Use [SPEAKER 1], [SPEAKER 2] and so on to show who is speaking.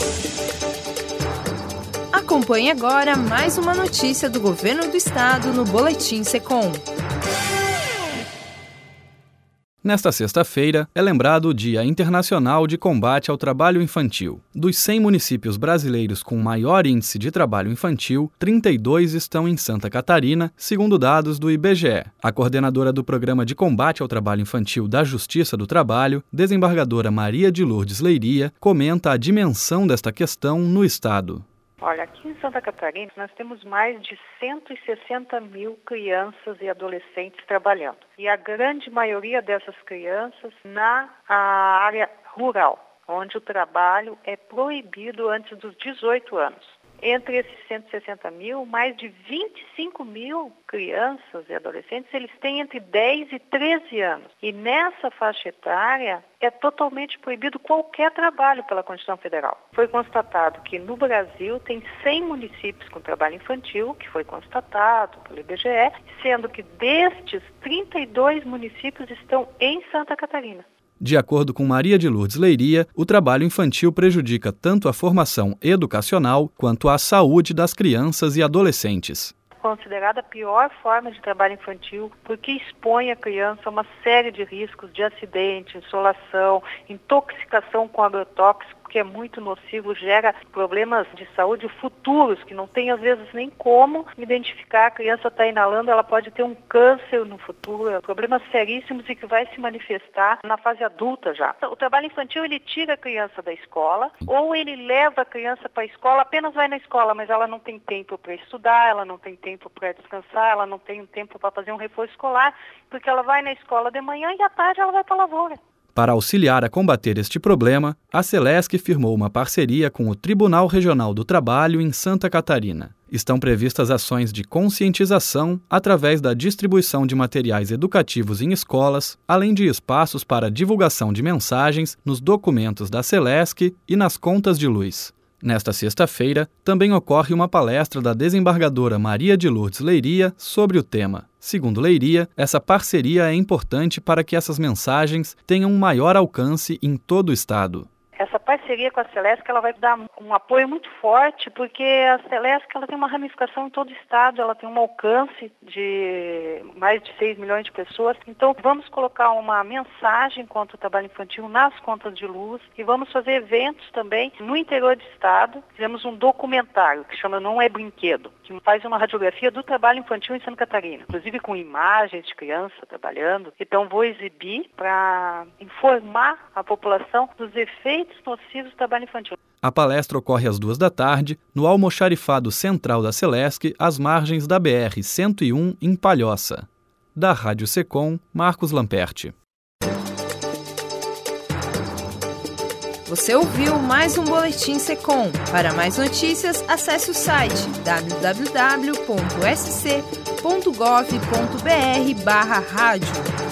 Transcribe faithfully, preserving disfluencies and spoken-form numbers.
[SPEAKER 1] Acompanhe agora mais uma notícia do Governo do Estado no Boletim Secom.
[SPEAKER 2] Nesta sexta-feira é lembrado o Dia Internacional de Combate ao Trabalho Infantil. Dos cem municípios brasileiros com maior índice de trabalho infantil, trinta e dois estão em Santa Catarina, segundo dados do I B G E. A coordenadora do Programa de Combate ao Trabalho Infantil da Justiça do Trabalho, desembargadora Maria de Lourdes Leiria, comenta a dimensão desta questão no Estado.
[SPEAKER 3] Olha, aqui em Santa Catarina nós temos mais de cento e sessenta mil crianças e adolescentes trabalhando. E a grande maioria dessas crianças na área rural, onde o trabalho é proibido antes dos dezoito anos. Entre esses cento e sessenta mil, mais de vinte e cinco mil crianças e adolescentes, eles têm entre dez e treze anos. E nessa faixa etária é totalmente proibido qualquer trabalho pela Constituição Federal. Foi constatado que no Brasil tem cem municípios com trabalho infantil, que foi constatado pelo I B G E, sendo que destes, trinta e dois municípios estão em Santa Catarina.
[SPEAKER 2] De acordo com Maria de Lourdes Leiria, o trabalho infantil prejudica tanto a formação educacional quanto a saúde das crianças e adolescentes.
[SPEAKER 3] Considerada a pior forma de trabalho infantil porque expõe a criança a uma série de riscos de acidente, insolação, intoxicação com agrotóxico, que é muito nocivo, gera problemas de saúde futuros, que não tem às vezes nem como identificar. A criança está inalando, ela pode ter um câncer no futuro, é problemas seríssimos e que vai se manifestar na fase adulta já. O trabalho infantil, ele tira a criança da escola, ou ele leva a criança para a escola, apenas vai na escola, mas ela não tem tempo para estudar, ela não tem tempo para descansar, ela não tem tempo para fazer um reforço escolar, porque ela vai na escola de manhã e à tarde ela vai para a lavoura.
[SPEAKER 2] Para auxiliar a combater este problema, a Celesc firmou uma parceria com o Tribunal Regional do Trabalho em Santa Catarina. Estão previstas ações de conscientização através da distribuição de materiais educativos em escolas, além de espaços para divulgação de mensagens nos documentos da Celesc e nas contas de luz. Nesta sexta-feira, também ocorre uma palestra da desembargadora Maria de Lourdes Leiria sobre o tema. Segundo Leiria, essa parceria é importante para que essas mensagens tenham um maior alcance em todo o Estado.
[SPEAKER 3] Essa parceria com a Celesc, ela vai dar um apoio muito forte, porque a Celesc, ela tem uma ramificação em todo o estado, ela tem um alcance de mais de seis milhões de pessoas. Então, vamos colocar uma mensagem contra o trabalho infantil nas contas de luz e vamos fazer eventos também no interior do estado. Fizemos um documentário que chama Não é Brinquedo, que faz uma radiografia do trabalho infantil em Santa Catarina, inclusive com imagens de criança trabalhando. Então, vou exibir para informar a população dos efeitos nocivos do trabalho infantil.
[SPEAKER 2] A palestra ocorre às duas da tarde, no almoxarifado central da Celesc, às margens da B R cento e um, em Palhoça. Da Rádio Secom, Marcos Lamperti.
[SPEAKER 1] Você ouviu mais um Boletim Secom. Para mais notícias, acesse o site w w w ponto s c ponto gov ponto b r barra rádio.